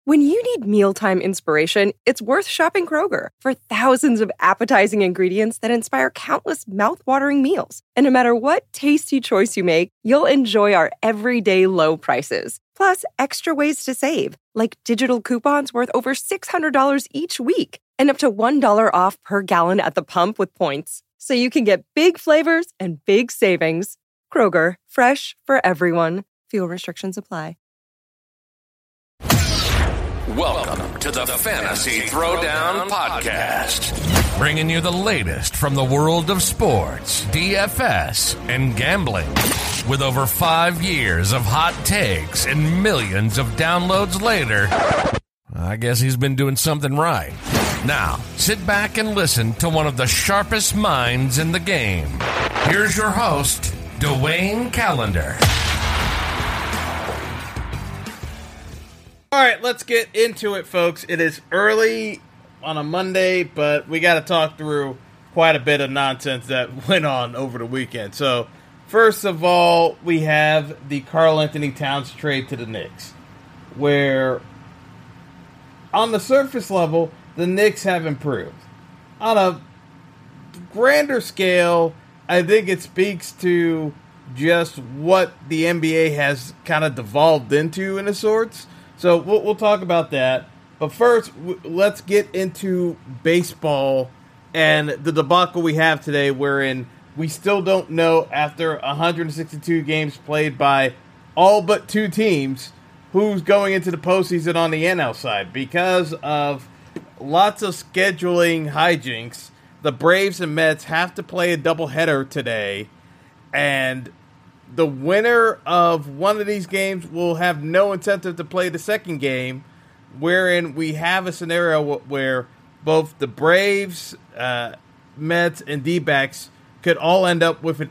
When you need mealtime inspiration, it's worth shopping Kroger for thousands of appetizing ingredients that inspire countless mouth-watering meals. And no matter what tasty choice you make, you'll enjoy our everyday low prices. Plus, extra ways to save, like digital coupons worth over $600 each week and up to $1 off per gallon at the pump with points. So you can get big flavors and big savings. Kroger, fresh for everyone. Fuel restrictions apply. Welcome to the Fantasy Throwdown Podcast, bringing you the latest from the world of sports, DFS, and gambling. With over 5 years of hot takes and millions of downloads later, I guess he's been doing something right. Now, sit back and listen to one of the sharpest minds in the game. Here's your host, Dwayne Callender. All right, let's get into it, folks. It is early on a Monday, but we got to talk through quite a bit of nonsense that went on over the weekend. So, first of all, we have the Karl-Anthony Towns trade to the Knicks, where on the surface level, the Knicks have improved. On a grander scale, I think it speaks to just what the NBA has kind of devolved into in a sorts. So we'll talk about that. But first, let's get into baseball and the debacle we have today, wherein we still don't know, after 162 games played by all but 2 teams, who's going into the postseason on the NL side. Because of lots of scheduling hijinks, the Braves and Mets have to play a doubleheader today, and the winner of one of these games will have no incentive to play the second game, wherein we have a scenario where both the Braves, Mets, and D-backs could all end up with an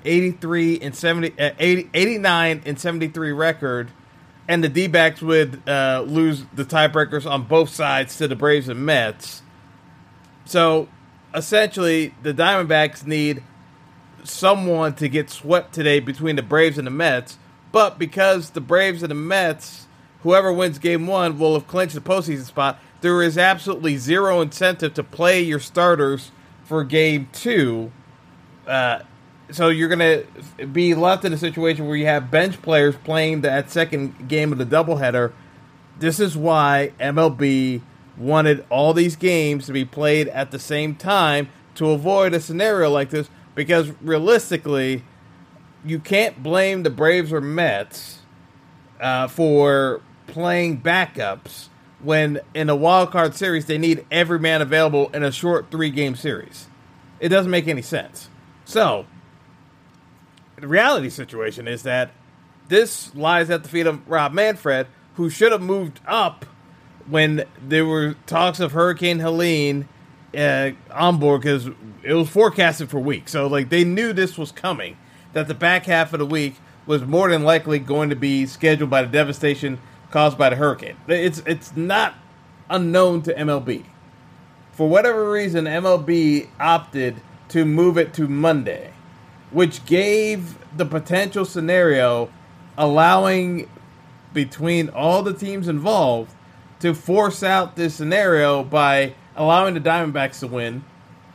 89 and 73 record, and the D-backs would lose the tiebreakers on both sides to the Braves and Mets. So, essentially, the Diamondbacks need someone to get swept today between the Braves and the Mets, but because the Braves and the Mets, whoever wins game 1 will have clinched the postseason spot, there is absolutely zero incentive to play your starters for game 2. So you're going to be left in a situation where you have bench players playing that second game of the doubleheader. This is why MLB wanted all these games to be played at the same time to avoid a scenario like this, because realistically, you can't blame the Braves or Mets for playing backups when in a wild card series they need every man available in a short 3-game series. It doesn't make any sense. So, the reality situation is that this lies at the feet of Rob Manfred, who should have moved up when there were talks of Hurricane Helene on board, because it was forecasted for weeks. So, they knew this was coming, that the back half of the week was more than likely going to be scheduled by the devastation caused by the hurricane. It's not unknown to MLB. For whatever reason, MLB opted to move it to Monday, which gave the potential scenario allowing between all the teams involved to force out this scenario by allowing the Diamondbacks to win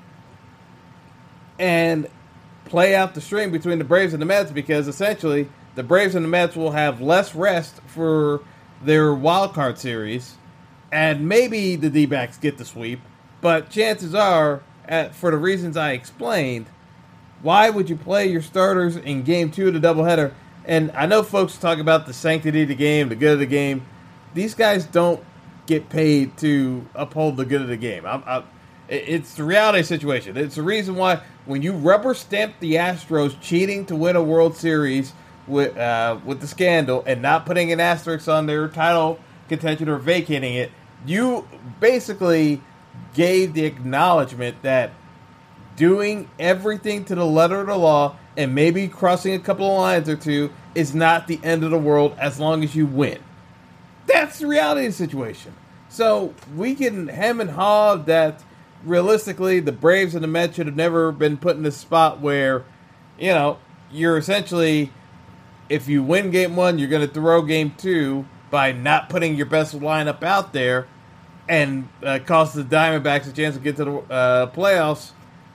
and play out the string between the Braves and the Mets, because essentially the Braves and the Mets will have less rest for their wild card series, and maybe the D-backs get the sweep, but chances are, for the reasons I explained, why would you play your starters in game 2 of the doubleheader? And I know folks talk about the sanctity of the game, the good of the game. These guys don't get paid to uphold the good of the game. It's the reality situation. It's the reason why when you rubber stamp the Astros cheating to win a World Series with the scandal and not putting an asterisk on their title contention or vacating it, you basically gave the acknowledgement that doing everything to the letter of the law and maybe crossing a couple of lines or two is not the end of the world as long as you win. That's the reality of the situation. So we can hem and haw that realistically the Braves and the Mets should have never been put in this spot where, you're essentially, if you win game 1, you're going to throw game 2 by not putting your best lineup out there and cost the Diamondbacks a chance to get to the playoffs.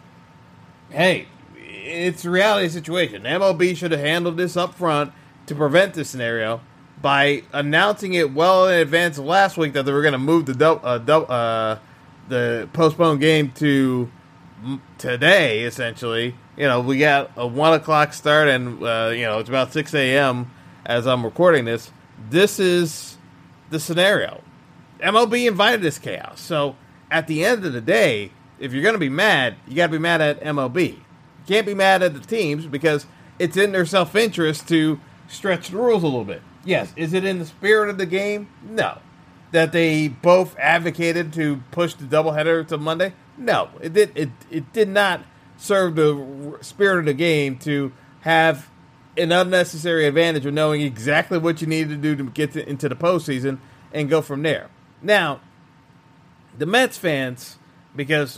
Hey, it's a reality situation. MLB should have handled this up front to prevent this scenario by announcing it well in advance of last week that they were going to move the postponed game to today, essentially. We got a 1 o'clock start, and it's about 6 a.m. as I'm recording this. This is the scenario. MLB invited this chaos. So at the end of the day, if you're going to be mad, you got to be mad at MLB. You can't be mad at the teams because it's in their self-interest to stretch the rules a little bit. Yes, is it in the spirit of the game? No. That they both advocated to push the doubleheader to Monday? No. It did not serve the spirit of the game to have an unnecessary advantage of knowing exactly what you need to do to get into the postseason and go from there. Now, the Mets fans, because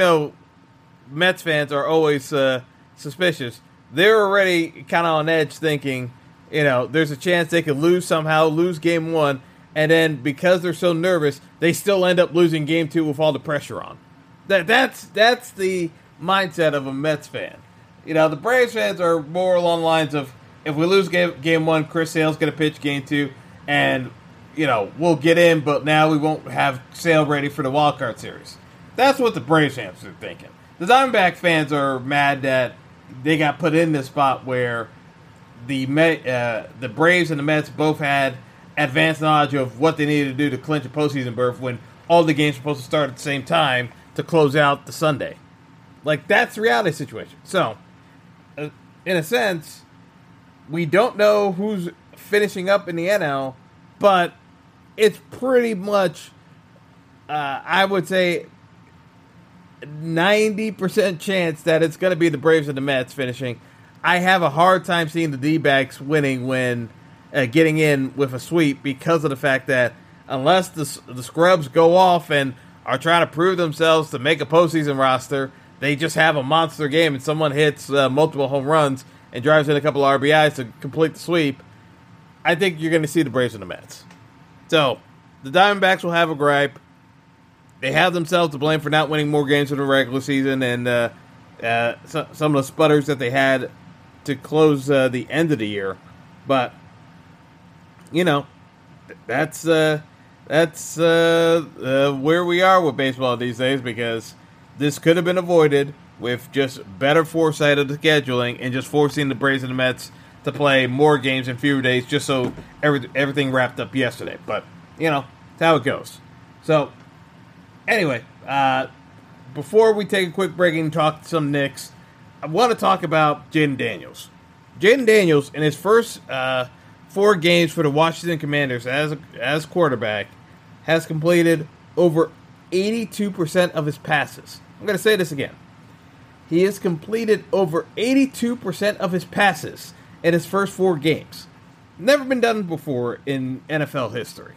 Mets fans are always suspicious, they're already kind of on edge thinking, there's a chance they could lose game 1, and then because they're so nervous, they still end up losing game 2 with all the pressure on. That's the mindset of a Mets fan. The Braves fans are more along the lines of, if we lose game 1, Chris Sale's going to pitch game 2, and, we'll get in, but now we won't have Sale ready for the wild card series. That's what the Braves fans are thinking. The Diamondback fans are mad that they got put in this spot where the Braves and the Mets both had advanced knowledge of what they needed to do to clinch a postseason berth when all the games were supposed to start at the same time to close out the Sunday. That's the reality situation. So, in a sense, we don't know who's finishing up in the NL, but it's pretty much, I would say, 90% chance that it's going to be the Braves and the Mets finishing. I have a hard time seeing the D-backs winning when getting in with a sweep because of the fact that unless the scrubs go off and are trying to prove themselves to make a postseason roster, they just have a monster game and someone hits multiple home runs and drives in a couple of RBIs to complete the sweep, I think you're going to see the Braves and the Mets. So, the Diamondbacks will have a gripe. They have themselves to blame for not winning more games in the regular season and some of the sputters that they had to close the end of the year. But, that's where we are with baseball these days, because this could have been avoided with just better foresight of the scheduling and just forcing the Braves and the Mets to play more games in fewer days just so everything wrapped up yesterday. But, that's how it goes. So, anyway, before we take a quick break and talk to some Knicks, I want to talk about Jayden Daniels. Jayden Daniels, in his first 4 games for the Washington Commanders as quarterback, has completed over 82% of his passes. I'm going to say this again. He has completed over 82% of his passes in his first 4 games. Never been done before in NFL history.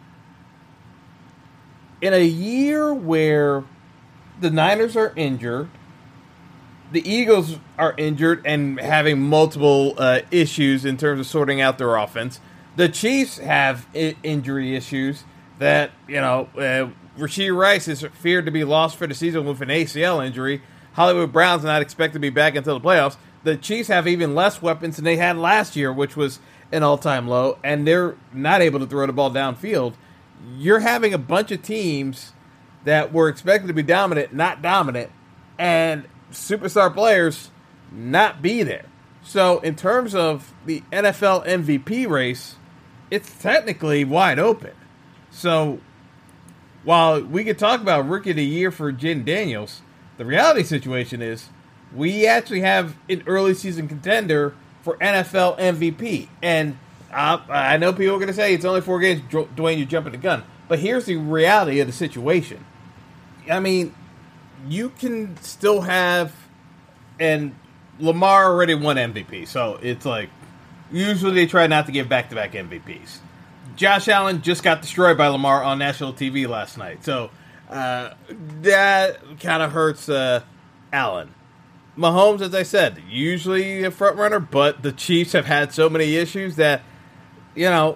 In a year where the Niners are injured, the Eagles are injured and having multiple issues in terms of sorting out their offense, the Chiefs have injury issues that, Rashee Rice is feared to be lost for the season with an ACL injury. Hollywood Browns not expected to be back until the playoffs. The Chiefs have even less weapons than they had last year, which was an all-time low, and they're not able to throw the ball downfield. You're having a bunch of teams that were expected to be dominant, not dominant, and superstar players not be there. So in terms of the NFL MVP race, it's technically wide open. So while we could talk about Rookie of the Year for Jayden Daniels, the reality situation is we actually have an early season contender for NFL MVP. And I know people are going to say it's only 4 games, Dwayne, you're jumping the gun. But here's the reality of the situation. I mean, you can still have, and Lamar already won MVP, so it's like, usually they try not to give back-to-back MVPs. Josh Allen just got destroyed by Lamar on national TV last night, so that kind of hurts Allen. Mahomes, as I said, usually a front runner, but the Chiefs have had so many issues that,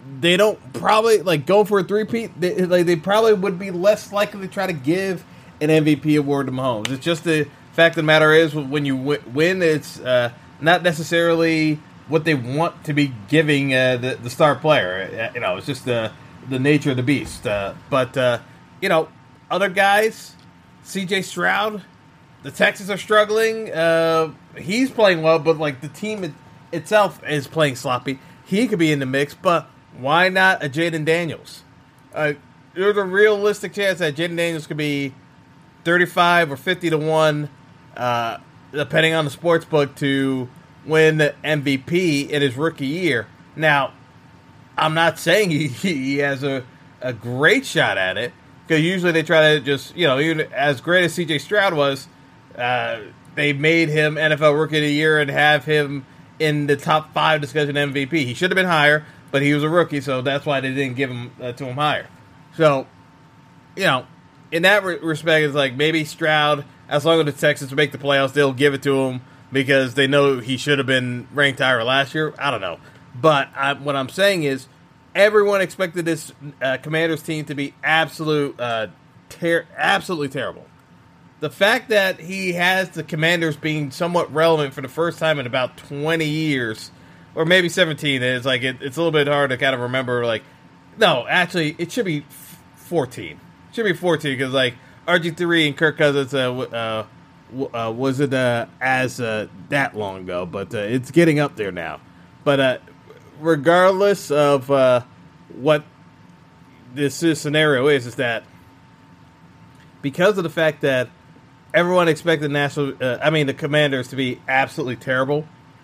they don't probably go for a three-peat. They probably would be less likely to try to give an MVP award to Mahomes. It's just the fact of the matter is when you win, it's not necessarily what they want to be giving the star player. It's just the nature of the beast. But other guys, C.J. Stroud, the Texans are struggling. He's playing well, but the team itself is playing sloppy. He could be in the mix, but why not a Jaden Daniels? There's a realistic chance that Jaden Daniels could be 35 or 50 to 1, depending on the sports book, to win the MVP in his rookie year. Now, I'm not saying he has a great shot at it, because usually they try to just, even as great as C.J. Stroud was, they made him NFL Rookie of the Year and have him in the top 5 discussion MVP. He should have been higher, but he was a rookie, so that's why they didn't give him to him higher. So, in that respect, it's maybe Stroud, as long as the Texans make the playoffs, they'll give it to him because they know he should have been ranked higher last year. I don't know. But what I'm saying is everyone expected this Commanders team to be absolutely terrible. The fact that he has the Commanders being somewhat relevant for the first time in about 20 years, or maybe 17, is it's a little bit hard to kind of remember. No, actually, it should be 14. It should be 14 because RG3 and Kirk Cousins wasn't as that long ago, but it's getting up there now. But regardless of what this scenario is that because of the fact that everyone expected the Commanders to be absolutely terrible,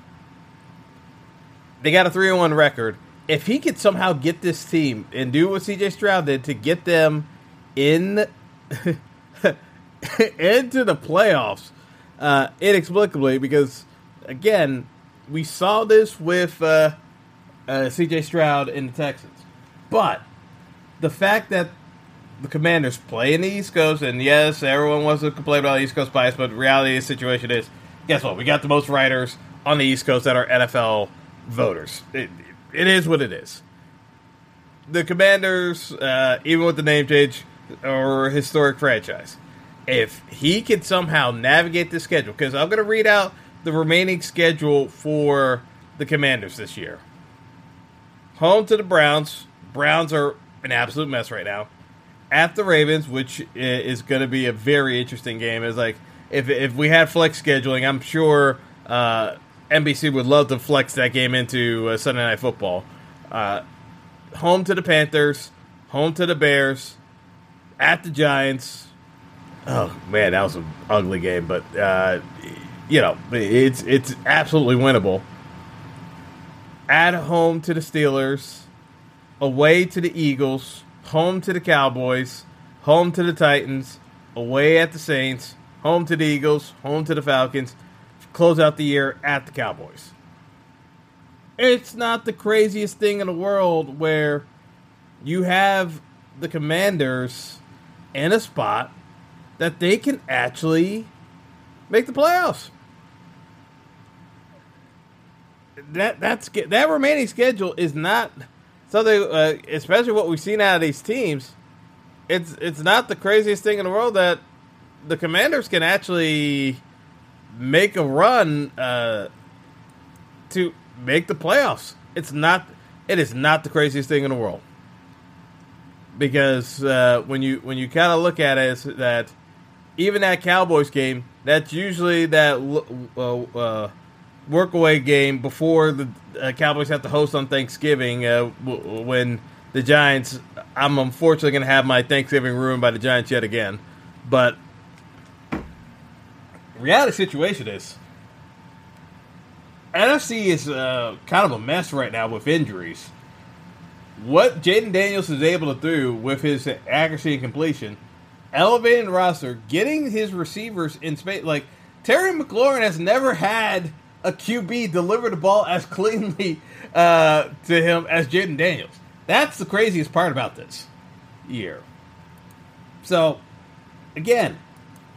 they got a 3-1 record. If he could somehow get this team and do what C.J. Stroud did to get them in into the playoffs inexplicably, because again, we saw this with C.J. Stroud in the Texans. But the fact that the Commanders play in the East Coast, and yes, everyone wants to complain about East Coast bias, but the reality of the situation is, guess what? We got the most writers on the East Coast that are NFL voters. It is what it is. The Commanders, even with the name change, are a historic franchise. If he could somehow navigate the schedule, because I'm going to read out the remaining schedule for the Commanders this year. Home to the Browns. Browns are an absolute mess right now. At the Ravens, which is going to be a very interesting game. It's if we had flex scheduling, I'm sure NBC would love to flex that game into Sunday Night Football. Home to the Panthers. Home to the Bears. At the Giants. Oh, man, that was an ugly game, but, it's absolutely winnable. At home to the Steelers. Away to the Eagles. Home to the Cowboys. Home to the Titans. Away at the Saints. Home to the Eagles. Home to the Falcons. Close out the year at the Cowboys. It's not the craziest thing in the world where you have the Commanders in a spot that they can actually make the playoffs. That remaining schedule is not something, especially what we've seen out of these teams. It's not the craziest thing in the world that the Commanders can actually make a run to make the playoffs. It is not the craziest thing in the world. Because when you kind of look at it, is that even that Cowboys game, that's usually that workaway game before the Cowboys have to host on Thanksgiving. When the Giants, I'm unfortunately going to have my Thanksgiving ruined by the Giants yet again. But reality situation is, NFC is kind of a mess right now with injuries. What Jaden Daniels is able to do with his accuracy and completion, elevating the roster, getting his receivers in space. Terry McLaurin has never had a QB deliver the ball as cleanly to him as Jaden Daniels. That's the craziest part about this year. So, again,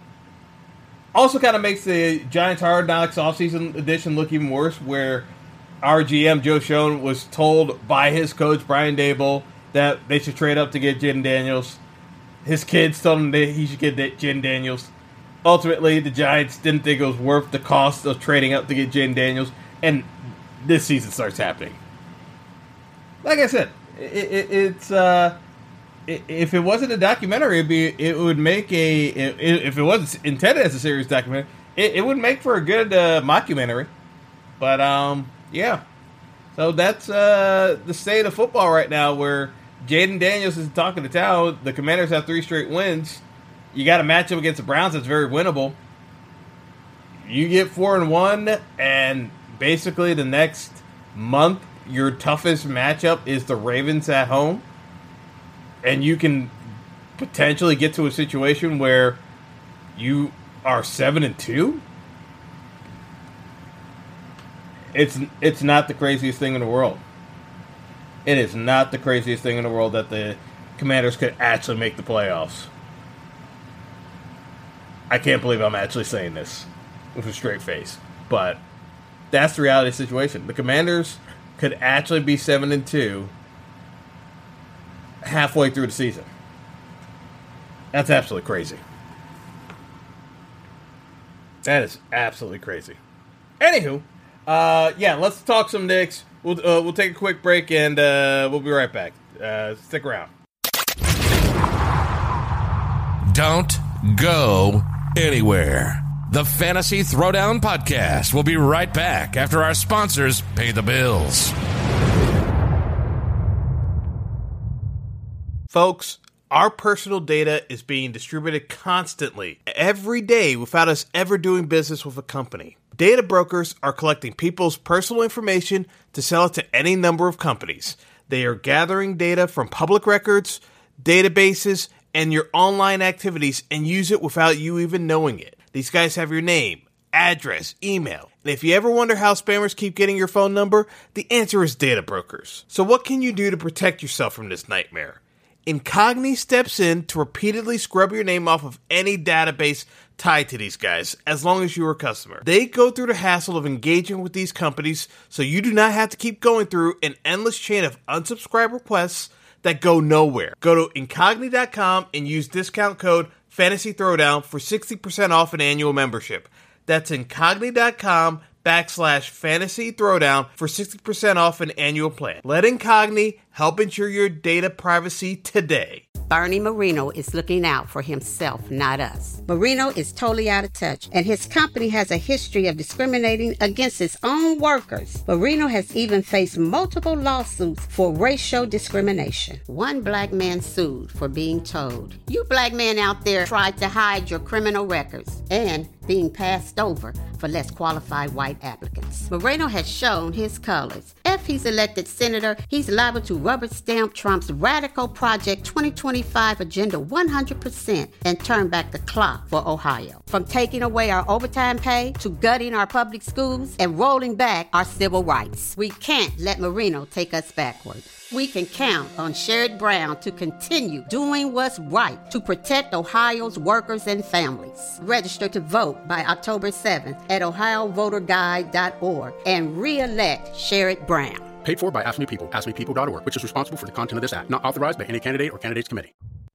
also kind of makes the Giants Hard Knocks offseason edition look even worse, where our GM, Joe Schoen, was told by his coach, Brian Daboll, that they should trade up to get Jaden Daniels. His kids told him that he should get Jaden Daniels. Ultimately, the Giants didn't think it was worth the cost of trading up to get Jaden Daniels, and this season starts happening. Like I said, it's if it wasn't a documentary, it would make if it wasn't intended as a serious documentary, it would make for a good mockumentary. But yeah, so that's the state of football right now, where Jaden Daniels is talking to town. The Commanders have 3 straight wins. You got a matchup against the Browns that's very winnable. You get 4-1, and basically the next month, your toughest matchup is the Ravens at home. And you can potentially get to a situation where you are 7-2. It's not the craziest thing in the world. It is not the craziest thing in the world that the Commanders could actually make the playoffs. I can't believe I'm actually saying this with a straight face. But that's the reality of the situation. The Commanders could actually be 7-2 halfway through the season. That's absolutely crazy. That is absolutely crazy. Anywho, yeah, let's talk some Knicks. We'll take a quick break, and we'll be right back. Stick around. Don't go anywhere. The Fantasy Throwdown Podcast will be right back after our sponsors pay the bills. Folks, our personal data is being distributed constantly, every day, without us ever doing business with a company. Data brokers are collecting people's personal information to sell it to any number of companies. They are gathering data from public records, databases, and your online activities and use it without you even knowing it. These guys have your name, address, email. And if you ever wonder how spammers keep getting your phone number, the answer is data brokers. So what can you do to protect yourself from this nightmare? Incogni steps in to repeatedly scrub your name off of any database tied to these guys, as long as you're a customer. They go through the hassle of engaging with these companies, so you do not have to keep going through an endless chain of unsubscribe requests that go nowhere. Go to Incogni.com and use discount code Fantasy Throwdown for 60% off an annual membership. That's Incogni.com/Fantasy Throwdown for 60% off an annual plan. Let Incogni help ensure your data privacy today. Bernie Marino is looking out for himself, not us. Marino is totally out of touch, and his company has a history of discriminating against its own workers. Marino has even faced multiple lawsuits for racial discrimination. One black man sued for being told, "You black men out there tried to hide your criminal records," and being passed over for less qualified white applicants. Moreno has shown his colors. If he's elected senator, he's liable to rubber stamp Trump's radical Project 2025 agenda 100% and turn back the clock for Ohio. From taking away our overtime pay to gutting our public schools and rolling back our civil rights. We can't let Marino take us backward. We can count on Sherrod Brown to continue doing what's right to protect Ohio's workers and families. Register to vote by October 7th at ohiovoterguide.org and re-elect Sherrod Brown. Paid for by Ask Me People, askmepeople.org, which is responsible for the content of this act. Not authorized by any candidate or candidates committee.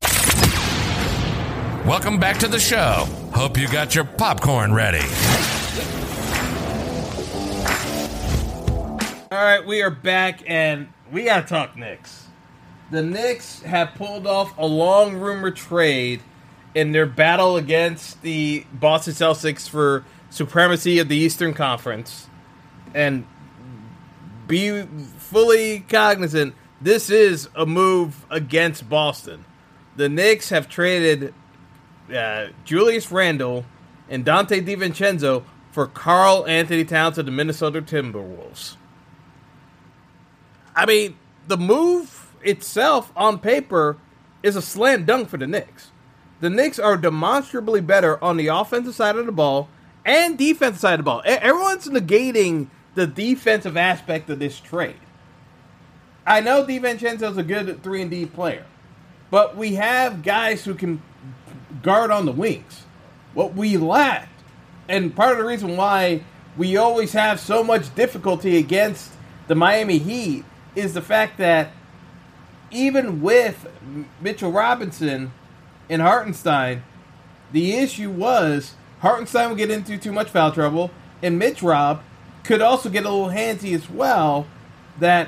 Welcome back to the show. Hope you got your popcorn ready. All right, we are back, and we got to talk Knicks. The Knicks have pulled off a long rumored trade in their battle against the Boston Celtics for supremacy of the Eastern Conference. And be fully cognizant, this is a move against Boston. The Knicks have traded Julius Randle and Dante DiVincenzo for Karl Anthony Towns of the Minnesota Timberwolves. I mean, the move itself on paper is a slam dunk for the Knicks. The Knicks are demonstrably better on the offensive side of the ball and defensive side of the ball. Everyone's negating the defensive aspect of this trade. I know DiVincenzo's a good 3-and-D player, but we have guys who can guard on the wings. What we lacked, and part of the reason why we always have so much difficulty against the Miami Heat is the fact that even with Mitchell Robinson and Hartenstein, the issue was Hartenstein would get into too much foul trouble, and Mitch Rob could also get a little handsy as well, that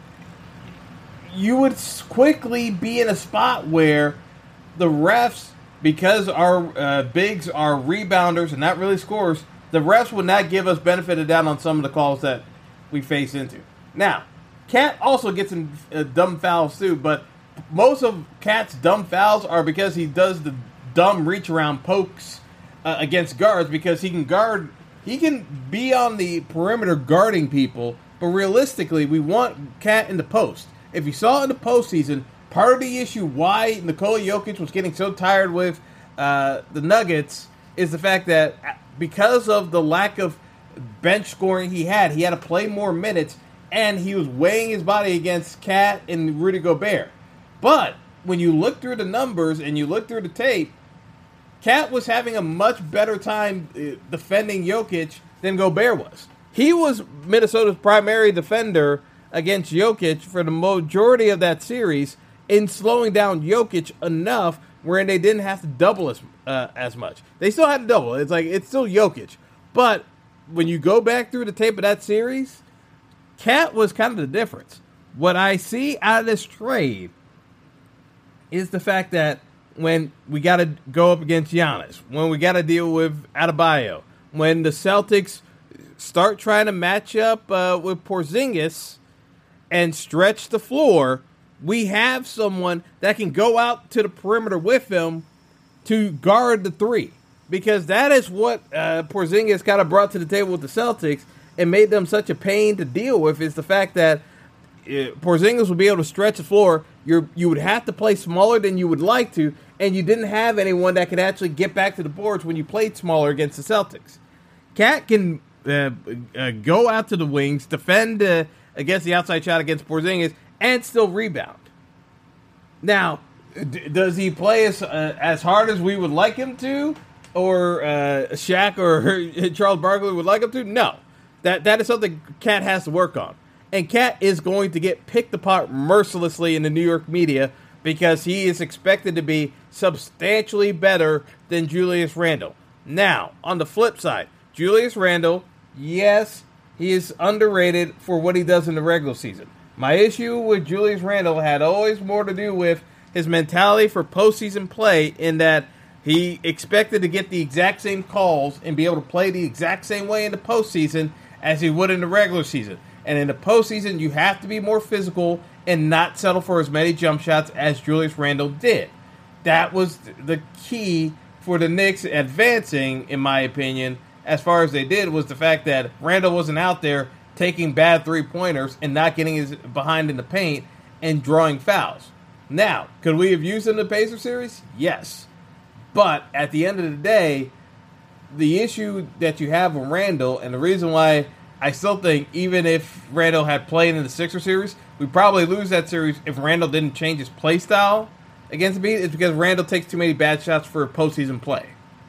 you would quickly be in a spot where the refs, because our bigs are rebounders and not really scorers, the refs would not give us benefit of doubt on some of the calls that we face into. Now, Cat also gets in dumb fouls too, but most of Cat's dumb fouls are because he does the dumb reach around pokes against guards, because he can be on the perimeter guarding people, but realistically, we want Cat in the post. If you saw in the postseason, part of the issue why Nikola Jokic was getting so tired with the Nuggets is the fact that because of the lack of bench scoring he had to play more minutes, and he was weighing his body against Cat and Rudy Gobert. But when you look through the numbers and you look through the tape, Cat was having a much better time defending Jokic than Gobert was. He was Minnesota's primary defender against Jokic for the majority of that series, in slowing down Jokic enough where they didn't have to double as much. They still had to double. It's still Jokic. But when you go back through the tape of that series, Cat was kind of the difference. What I see out of this trade is the fact that when we got to go up against Giannis, when we got to deal with Adebayo, when the Celtics start trying to match up with Porzingis and stretch the floor, we have someone that can go out to the perimeter with him to guard the three. Because that is what Porzingis kind of brought to the table with the Celtics and made them such a pain to deal with, is the fact that Porzingis would be able to stretch the floor. You would have to play smaller than you would like to, and you didn't have anyone that could actually get back to the boards when you played smaller against the Celtics. Cat can go out to the wings, defend against the outside shot against Porzingis, and still rebound. Now, does he play as hard as we would like him to, or Shaq or Charles Barkley would like him to? No. That is something Cat has to work on. And Cat is going to get picked apart mercilessly in the New York media because he is expected to be substantially better than Julius Randle. Now, on the flip side, Julius Randle, yes, he is underrated for what he does in the regular season. My issue with Julius Randle had always more to do with his mentality for postseason play, in that he expected to get the exact same calls and be able to play the exact same way in the postseason as he would in the regular season. And in the postseason, you have to be more physical and not settle for as many jump shots as Julius Randle did. That was the key for the Knicks advancing, in my opinion, as far as they did, was the fact that Randle wasn't out there taking bad three-pointers and not getting his behind in the paint and drawing fouls. Now, could we have used him in the Pacers series? Yes. But at the end of the day, the issue that you have with Randle, and the reason why I still think even if Randle had played in the Sixers series, we'd probably lose that series if Randle didn't change his play style against the Heat, is because Randle takes too many bad shots for postseason play.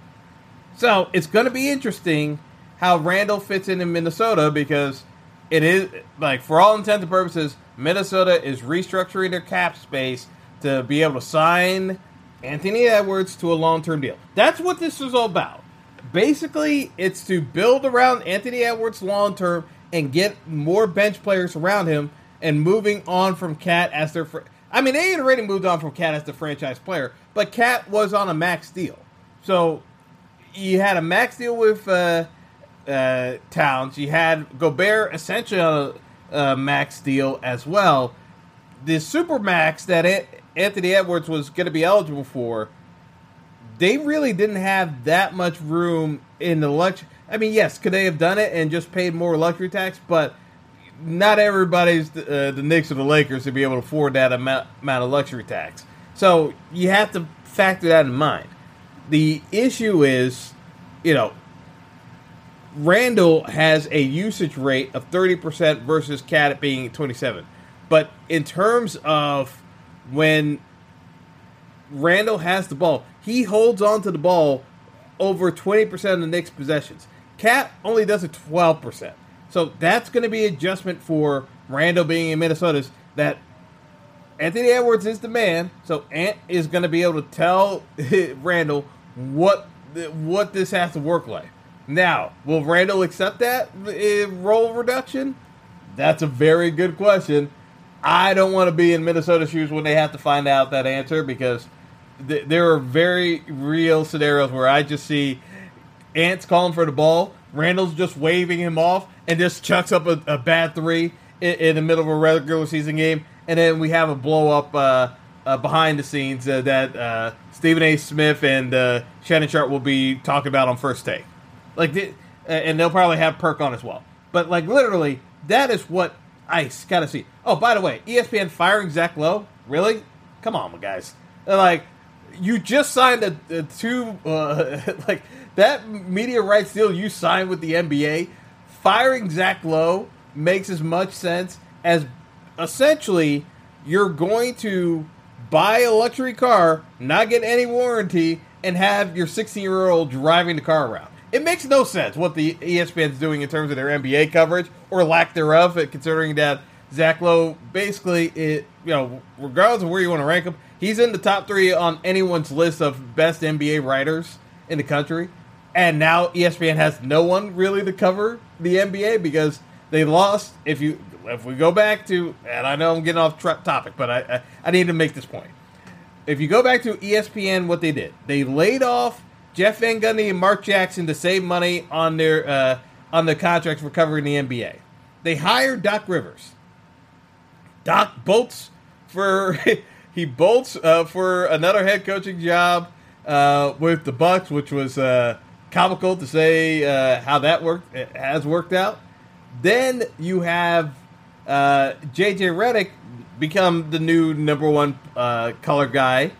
So it's going to be interesting how Randle fits in Minnesota, because it is, like, for all intents and purposes, Minnesota is restructuring their cap space to be able to sign Anthony Edwards to a long-term deal. That's what this is all about. Basically, it's to build around Anthony Edwards long-term and get more bench players around him, and moving on from Cat as their... they had already moved on from Cat as the franchise player, but Cat was on a max deal. So you had a max deal with Towns. You had Gobert essentially on a max deal as well. The super max that Anthony Edwards was going to be eligible for, they really didn't have that much room in the luxury. Yes, could they have done it and just paid more luxury tax? But not everybody's the Knicks or the Lakers to be able to afford that amount of luxury tax. So you have to factor that in mind. The issue is, Randle has a usage rate of 30% versus Cat being 27%. But in terms of when Randle has the ball, he holds on to the ball over 20% of the Knicks' possessions. Cat only does it 12%. So that's going to be adjustment for Randall being in Minnesota. That Anthony Edwards is the man, so Ant is going to be able to tell Randall what this has to work like. Now, will Randall accept that role reduction? That's a very good question. I don't want to be in Minnesota shoes when they have to find out that answer, because there are very real scenarios where I just see Ant's calling for the ball, Randall's just waving him off, and just chucks up a bad three in the middle of a regular season game, and then we have a blow-up behind the scenes that Stephen A. Smith and Shannon Sharp will be talking about on First Take. And they'll probably have Perk on as well. But, literally, that is what I got to see. Oh, by the way, ESPN firing Zach Lowe? Really? Come on, guys. You just signed a two, that media rights deal you signed with the NBA. Firing Zach Lowe makes as much sense as essentially you're going to buy a luxury car, not get any warranty, and have your 16-year-old driving the car around. It makes no sense what the ESPN's doing in terms of their NBA coverage, or lack thereof, considering that Zach Lowe, basically, regardless of where you want to rank him, he's in the top 3 on anyone's list of best NBA writers in the country. And now ESPN has no one really to cover the NBA because they lost. If we go back to, and I know I'm getting off topic, but I need to make this point. If you go back to ESPN, what they did, they laid off Jeff Van Gundy and Mark Jackson to save money on their contracts for covering the NBA. They hired Doc Rivers. Doc bolts for for another head coaching job with the Bucks, which was comical to say how that has worked out. Then you have JJ Redick become the new number 1 color guy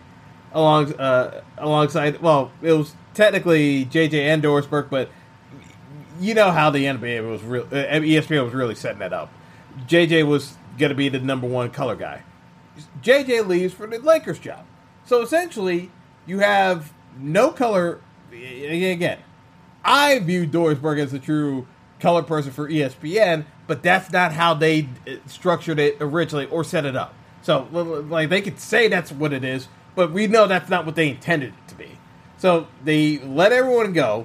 alongside. Well, it was technically JJ and Doris Burke, but you know how the NBA was ESPN was really setting that up. JJ was going to be the number 1 color guy. JJ leaves for the Lakers job. So essentially, you have no color. Again, I view Doris Burke as the true color person for ESPN, but that's not how they structured it originally or set it up. So, they could say that's what it is, but we know that's not what they intended it to be. So they let everyone go.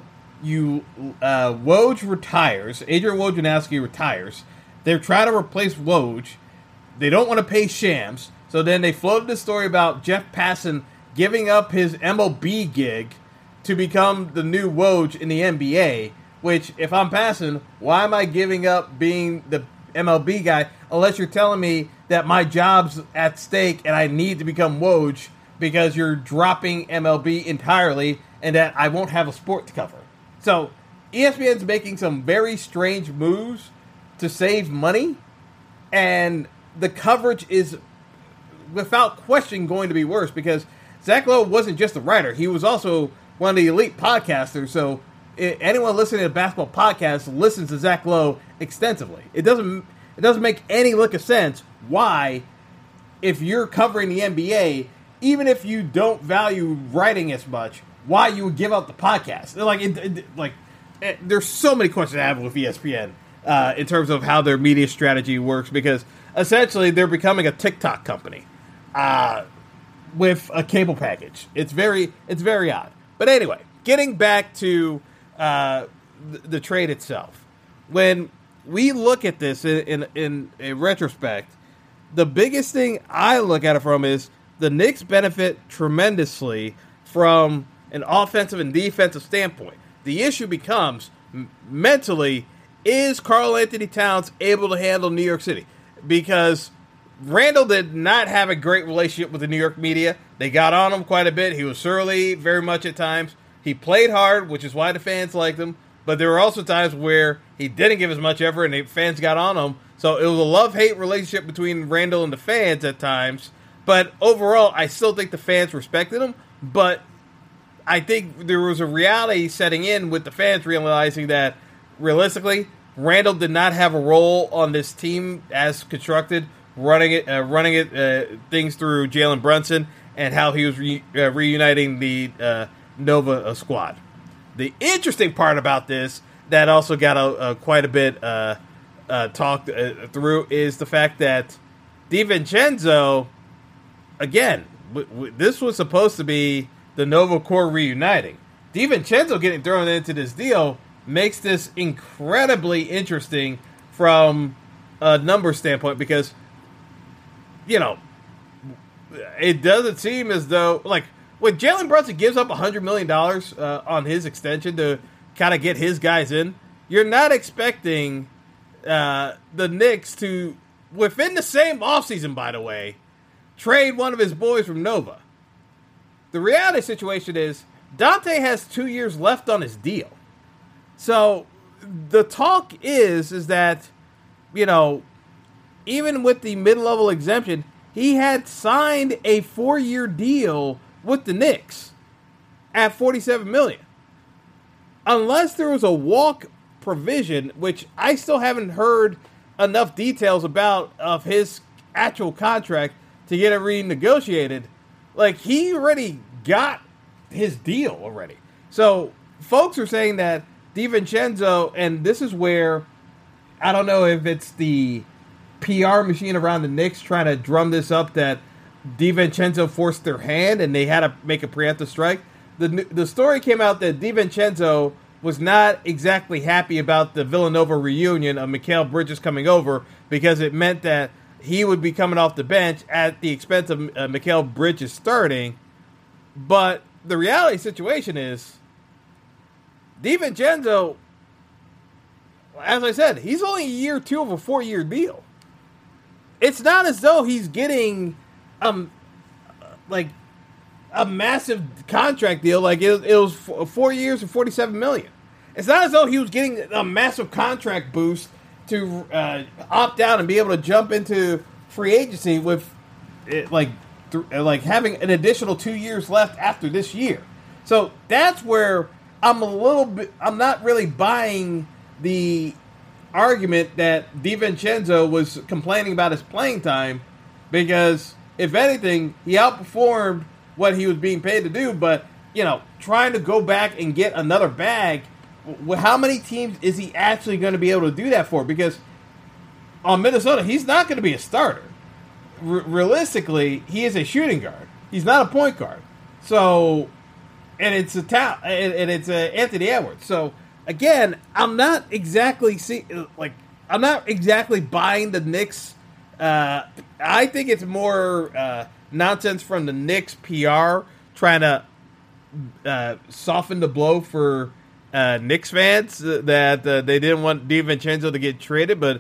Woj retires. Adrian Wojnarowski retires. They're trying to replace Woj. They don't want to pay Shams. So then they floated the story about Jeff Passan giving up his MLB gig to become the new Woj in the NBA, which, if I'm Passan, why am I giving up being the MLB guy unless you're telling me that my job's at stake and I need to become Woj because you're dropping MLB entirely and that I won't have a sport to cover. So ESPN's making some very strange moves to save money, and the coverage is without question going to be worse because Zach Lowe wasn't just a writer. He was also one of the elite podcasters, so anyone listening to basketball podcasts listens to Zach Lowe extensively. It doesn't make any lick of sense why, if you're covering the NBA, even if you don't value writing as much, why you would give up the podcast. There's so many questions I have with ESPN in terms of how their media strategy works, because essentially they're becoming a TikTok company with a cable package. It's very odd. But anyway, getting back to the trade itself. When we look at this in a retrospect, the biggest thing I look at it from is the Knicks benefit tremendously from an offensive and defensive standpoint. The issue becomes, mentally, is Karl Anthony Towns able to handle New York City? Because Randall did not have a great relationship with the New York media. They got on him quite a bit. He was surly very much at times. He played hard, which is why the fans liked him. But there were also times where he didn't give as much effort and the fans got on him. So it was a love-hate relationship between Randall and the fans at times. But overall, I still think the fans respected him. But I think there was a reality setting in with the fans realizing that, realistically, Randall did not have a role on this team as constructed, running things through Jalen Brunson and how he was reuniting the Nova squad. The interesting part about this that also got quite a bit talked through is the fact that DiVincenzo, again, this was supposed to be the Nova Corps reuniting. DiVincenzo getting thrown into this deal makes this incredibly interesting from a number standpoint because, it doesn't seem as though, like, when Jalen Brunson gives up $100 million on his extension to kind of get his guys in, you're not expecting the Knicks to, within the same offseason, by the way, trade one of his boys from Nova. The reality situation is Dante has 2 years left on his deal. So the talk is that, even with the mid-level exemption, he had signed a 4-year deal with the Knicks at $47 million. Unless there was a walk provision, which I still haven't heard enough details about of his actual contract to get it renegotiated, like, he already got his deal already. So folks are saying that DiVincenzo, and this is where I don't know if it's the PR machine around the Knicks trying to drum this up that DiVincenzo forced their hand and they had to make a preemptive strike. The story came out that DiVincenzo was not exactly happy about the Villanova reunion of Mikal Bridges coming over because it meant that he would be coming off the bench at the expense of Mikal Bridges starting. But the reality situation is DiVincenzo, as I said, he's only year 2 of a 4-year deal. It's not as though he's getting like a massive contract deal. Like it was 4 years and $47 million. It's not as though he was getting a massive contract boost to opt out and be able to jump into free agency with like having an additional 2 years left after this year. So that's where I'm not really buying the argument that DiVincenzo was complaining about his playing time, because if anything, he outperformed what he was being paid to do. But trying to go back and get another bag, how many teams is he actually going to be able to do that for? Because on Minnesota, he's not going to be a starter. Realistically, he is a shooting guard. He's not a point guard. So, and it's Anthony Edwards. So again, I'm not exactly buying the Knicks. I think it's more nonsense from the Knicks PR trying to soften the blow for Knicks fans that they didn't want DiVincenzo to get traded. But,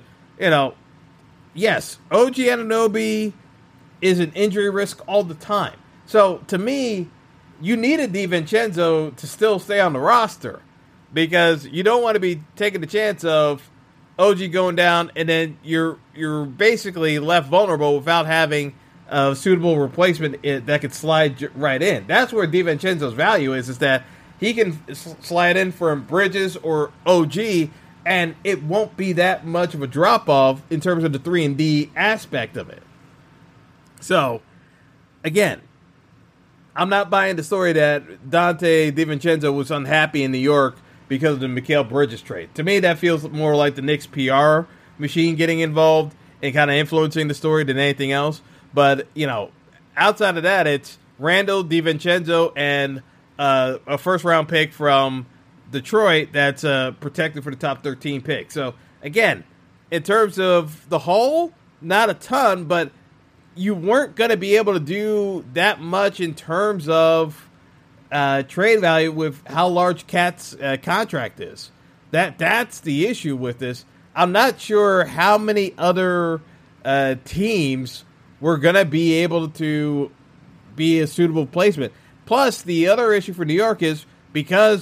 yes, OG Anunoby is an injury risk all the time. So, to me, you needed DiVincenzo to still stay on the roster, because you don't want to be taking the chance of OG going down and then you're basically left vulnerable without having a suitable replacement that could slide right in. That's where DiVincenzo's value is that he can slide in from Bridges or OG, and it won't be that much of a drop-off in terms of the 3-and-D aspect of it. So, again, I'm not buying the story that Dante DiVincenzo was unhappy in New York because of the Mikal Bridges trade. To me, that feels more like the Knicks PR machine getting involved and kind of influencing the story than anything else. But, outside of that, it's Randall, DiVincenzo, and a first-round pick from Detroit that's protected for the top 13 pick. So, again, in terms of the whole, not a ton, but you weren't going to be able to do that much in terms of trade value with how large Cat's contract is. That's the issue with this. I'm not sure how many other teams were going to be able to be a suitable placement. Plus, the other issue for New York is because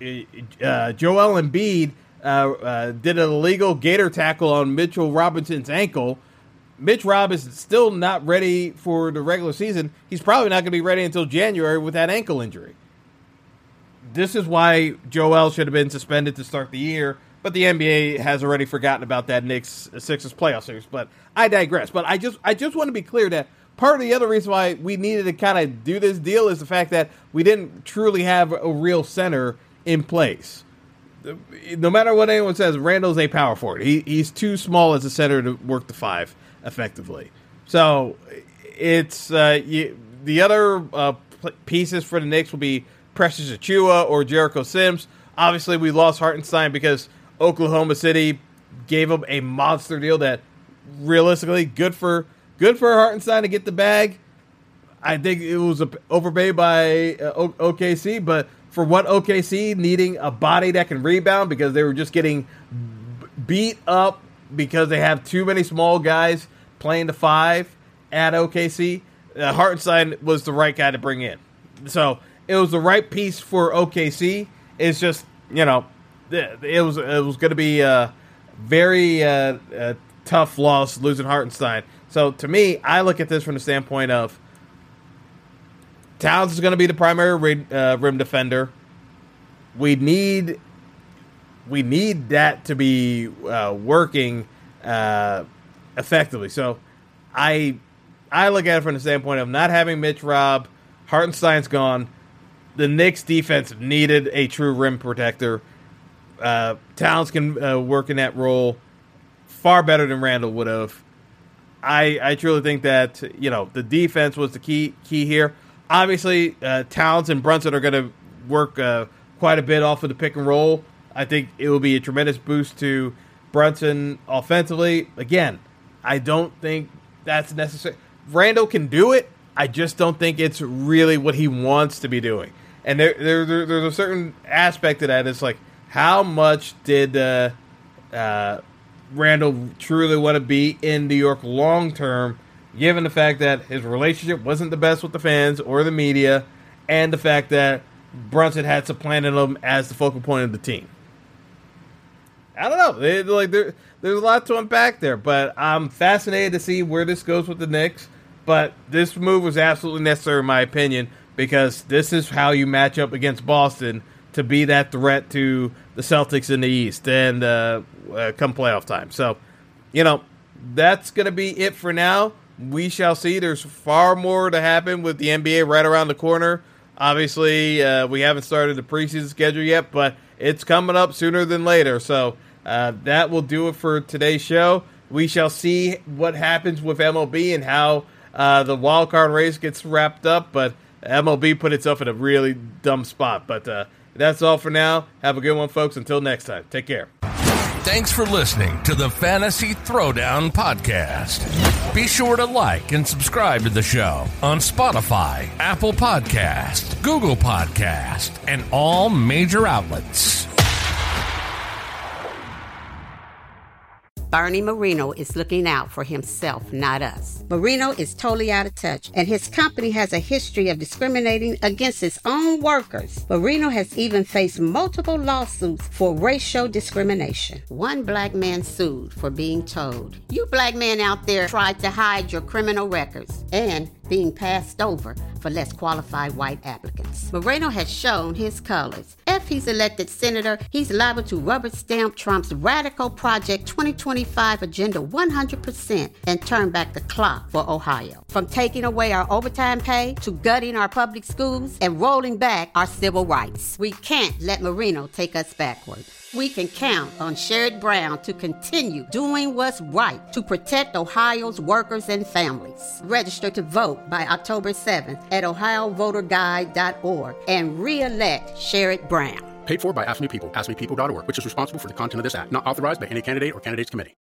Joel Embiid did an illegal gator tackle on Mitchell Robinson's ankle. Mitch Rob is still not ready for the regular season. He's probably not going to be ready until January with that ankle injury. This is why Joel should have been suspended to start the year, but the NBA has already forgotten about that Sixers playoff series. But I digress. But I just want to be clear that part of the other reason why we needed to kind of do this deal is the fact that we didn't truly have a real center in place. no matter what anyone says, Randall's a power forward. He's too small as a center to work the five effectively. So it's the other pieces for the Knicks will be Precious Achiuwa or Jericho Sims. Obviously, we lost Hartenstein because Oklahoma City gave him a monster deal that realistically good for Hartenstein to get the bag. I think it was overpaid by OKC, but for what OKC needing a body that can rebound because they were just getting beat up because they have too many small guys playing the five at OKC, Hartenstein was the right guy to bring in. So it was the right piece for OKC. It's just, it was going to be a very tough loss losing Hartenstein. So to me, I look at this from the standpoint of Towns is going to be the primary rim defender. We need that to be working effectively. So I look at it from the standpoint of not having Mitch Robb, Hartenstein's gone. The Knicks defense needed a true rim protector. Towns can work in that role far better than Randall would have. I truly think that the defense was the key here. Obviously, Towns and Brunson are going to work quite a bit off of the pick and roll. I think it will be a tremendous boost to Brunson offensively. Again, I don't think that's necessary. Randall can do it. I just don't think it's really what he wants to be doing. And there's a certain aspect to that. It's like, how much did Randall truly want to be in New York long term, given the fact that his relationship wasn't the best with the fans or the media, and the fact that Brunson had supplanted him as the focal point of the team? I don't know. There's a lot to unpack there, but I'm fascinated to see where this goes with the Knicks. But this move was absolutely necessary, in my opinion, because this is how you match up against Boston to be that threat to the Celtics in the East and come playoff time. So, that's going to be it for now. We shall see. There's far more to happen with the NBA right around the corner. Obviously, we haven't started the preseason schedule yet, but it's coming up sooner than later. So that will do it for today's show. We shall see what happens with MLB and how the wild card race gets wrapped up. But MLB put itself in a really dumb spot. But that's all for now. Have a good one, folks. Until next time, take care. Thanks for listening to the Fantasy Throwdown Podcast. Be sure to like and subscribe to the show on Spotify, Apple Podcast, Google Podcast, and all major outlets. Bernie Marino is looking out for himself, not us. Marino is totally out of touch, and his company has a history of discriminating against its own workers. Marino has even faced multiple lawsuits for racial discrimination. One black man sued for being told, "You black men out there tried to hide your criminal records," and being passed over for less qualified white applicants. Moreno has shown his colors. If he's elected senator, he's liable to rubber stamp Trump's radical Project 2025 agenda 100% and turn back the clock for Ohio. From taking away our overtime pay to gutting our public schools and rolling back our civil rights. We can't let Marino take us backward. We can count on Sherrod Brown to continue doing what's right to protect Ohio's workers and families. Register to vote by October 7th at ohiovoterguide.org and re-elect Sherrod Brown. Paid for by Ask Me People, askmepeople.org, which is responsible for the content of this act. Not authorized by any candidate or candidates committee.